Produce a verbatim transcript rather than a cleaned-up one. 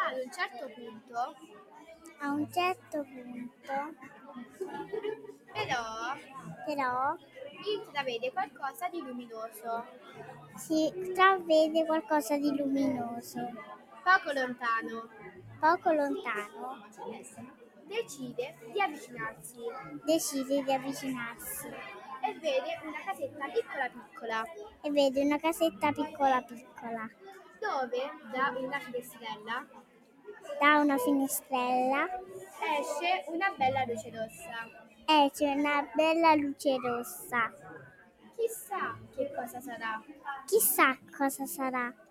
ad un certo punto, A un certo punto, però, però, intravede qualcosa di luminoso, si intravede qualcosa di luminoso. poco lontano. Poco lontano, Decide di avvicinarsi decide di avvicinarsi e vede una casetta piccola piccola, e vede una casetta piccola piccola. dove da una finestrella Da una finestrella esce una bella luce rossa. esce una bella luce rossa. Chissà che cosa sarà. Chissà cosa sarà.